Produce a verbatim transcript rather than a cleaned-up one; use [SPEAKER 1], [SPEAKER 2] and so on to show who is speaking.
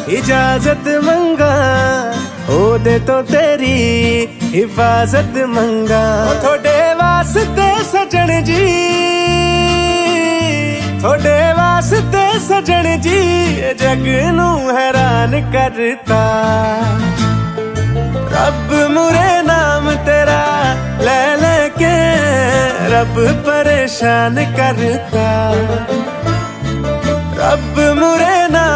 [SPEAKER 1] इजाजत मंगा ओदे तो तेरी हिफाजत मंगा। थोड़े वास्ते सजन जी, थोड़े वास्ते सजन जी जग नू हैरान करता। रब मुरे नाम तेरा ले लेके रब परेशान करता। रब मुरे नाम